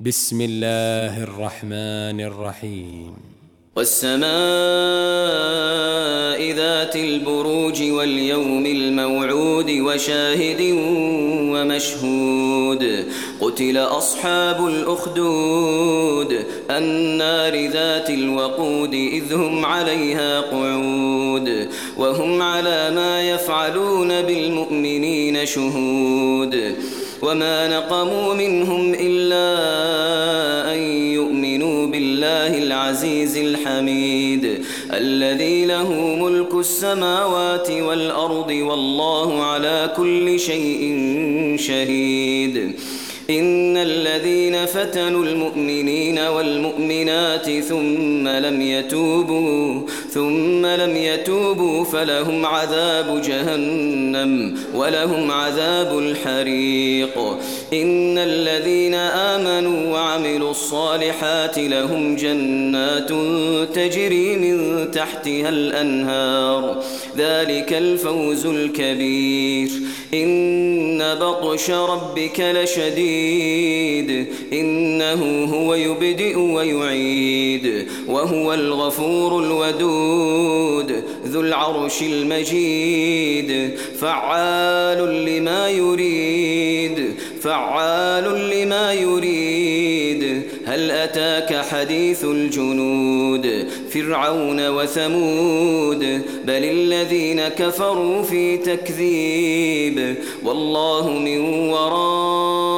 بسم الله الرحمن الرحيم. والسماء ذات البروج واليوم الموعود وشاهد ومشهود قتل أصحاب الأخدود النار ذات الوقود إذ هم عليها قعود وهم على ما يفعلون بالمؤمنين شهود وما نقموا منهم إلا أن يؤمنوا بالله العزيز الحميد الذي له ملك السماوات والأرض والله على كل شيء شهيد. إن الذين فتنوا المؤمنين والمؤمنات ثم لم يتوبوا فلهم عذاب جهنم ولهم عذاب الحريق. إن الذين آمنوا وعملوا الصالحات لهم جنات تجري من تحتها الأنهار ذلك الفوز الكبير. إن بطش ربك لشديد إنه هو يبدئ ويعيد وهو الغفور الودود ذو العرش المجيد فعال لما يريد. هل أتاك حديث الجنود فرعون وثمود بل الذين كفروا في تكذيب والله من وراء